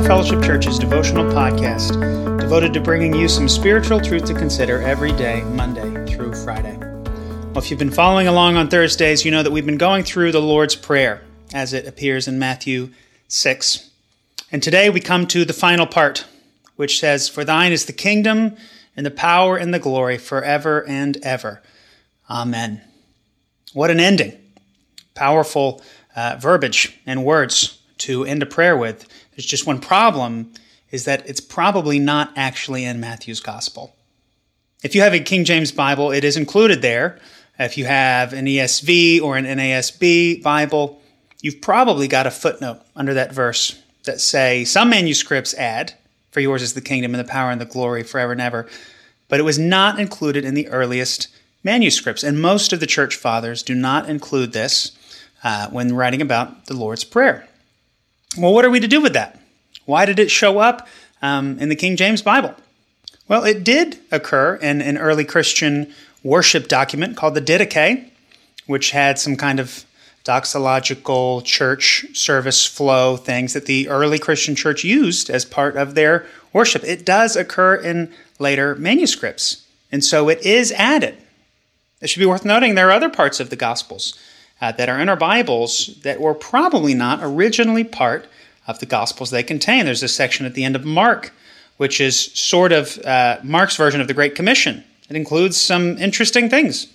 Fellowship Church's devotional podcast, devoted to bringing you some spiritual truth to consider every day, Monday through Friday. Well, if you've been following along on Thursdays, you know that we've been going through the Lord's Prayer as it appears in Matthew 6. And today we come to the final part, which says, "For thine is the kingdom and the power and the glory forever and ever. Amen." What an ending. Powerful verbiage and words to end a prayer with. There's just one problem, is that it's probably not actually in Matthew's Gospel. If you have a King James Bible, it is included there. If you have an ESV or an NASB Bible, you've probably got a footnote under that verse that say, some manuscripts add, "For yours is the kingdom and the power and the glory forever and ever," but it was not included in the earliest manuscripts, and most of the church fathers do not include this when writing about the Lord's Prayer. Well, what are we to do with that? Why did it show up in the King James Bible? Well, it did occur in an early Christian worship document called the Didache, which had some kind of doxological church service flow things that the early Christian church used as part of their worship. It does occur in later manuscripts, and so it is added. It should be worth noting there are other parts of the Gospels that are in our Bibles that were probably not originally part of the Gospels they contain. There's a section at the end of Mark, which is sort of Mark's version of the Great Commission. It includes some interesting things.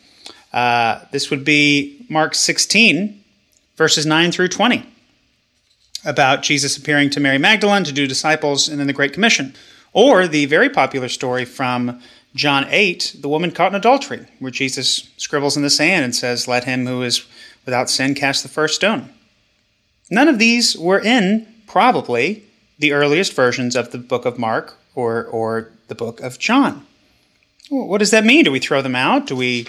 This would be Mark 16, verses 9 through 20, about Jesus appearing to Mary Magdalene to do disciples and then the Great Commission. Or the very popular story from John 8, the woman caught in adultery, where Jesus scribbles in the sand and says, "Let him who is without sin cast the first stone." None of these were in, probably, the earliest versions of the book of Mark or the book of John. What does that mean? Do we throw them out? Do we,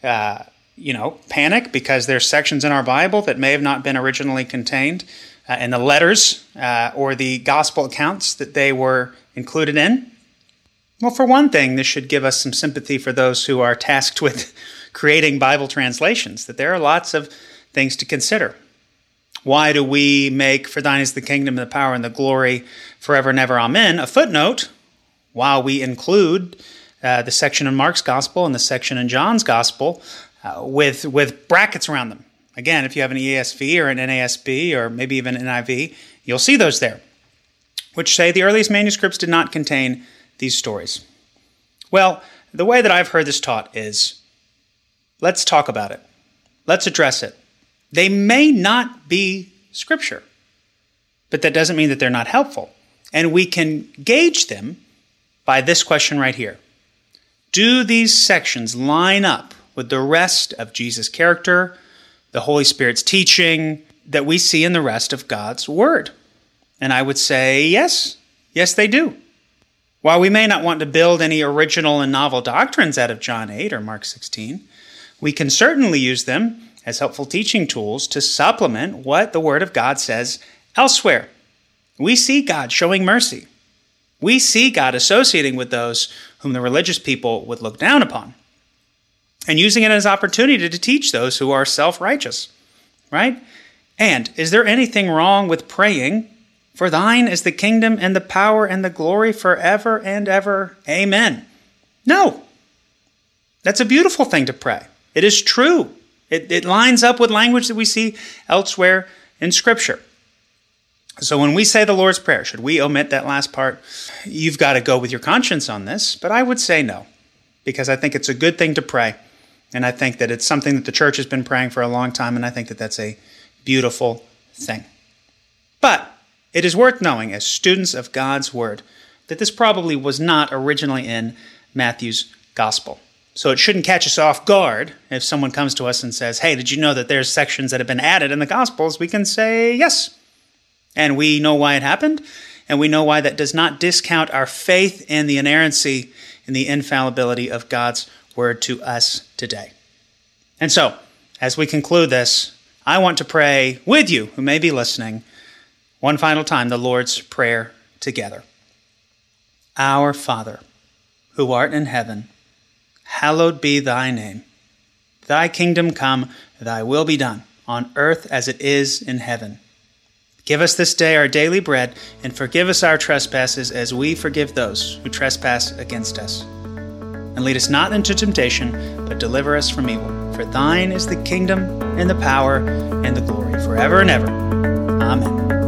panic because there's sections in our Bible that may have not been originally contained in the letters or the gospel accounts that they were included in? Well, for one thing, this should give us some sympathy for those who are tasked with creating Bible translations, that there are lots of things to consider. Why do we make "For thine is the kingdom and the power and the glory forever and ever, amen" a footnote, while we include the section in Mark's Gospel and the section in John's Gospel with brackets around them? Again, if you have an ESV or an NASB or maybe even an NIV, you'll see those there, which say the earliest manuscripts did not contain these stories. Well, the way that I've heard this taught is, let's talk about it. Let's address it. They may not be Scripture, but that doesn't mean that they're not helpful. And we can gauge them by this question right here. Do these sections line up with the rest of Jesus' character, the Holy Spirit's teaching that we see in the rest of God's Word? And I would say yes. Yes, they do. While we may not want to build any original and novel doctrines out of John 8 or Mark 16, we can certainly use them as helpful teaching tools to supplement what the Word of God says elsewhere. We see God showing mercy. We see God associating with those whom the religious people would look down upon, and using it as opportunity to teach those who are self-righteous, right? And is there anything wrong with praying, "For thine is the kingdom and the power and the glory forever and ever, amen"? No. That's a beautiful thing to pray. It is true. It lines up with language that we see elsewhere in Scripture. So when we say the Lord's Prayer, should we omit that last part? You've got to go with your conscience on this, but I would say no, because I think it's a good thing to pray, and I think that it's something that the church has been praying for a long time, and I think that that's a beautiful thing. But it is worth knowing, as students of God's Word, that this probably was not originally in Matthew's Gospel. So it shouldn't catch us off guard if someone comes to us and says, "Hey, did you know that there's sections that have been added in the Gospels?" We can say yes. And we know why it happened, and we know why that does not discount our faith in the inerrancy and the infallibility of God's Word to us today. And so, as we conclude this, I want to pray with you, who may be listening, one final time, the Lord's Prayer together. Our Father, who art in heaven, hallowed be thy name. Thy kingdom come, thy will be done, on earth as it is in heaven. Give us this day our daily bread, and forgive us our trespasses as we forgive those who trespass against us. And lead us not into temptation, but deliver us from evil. For thine is the kingdom, and the power, and the glory, forever and ever. Amen.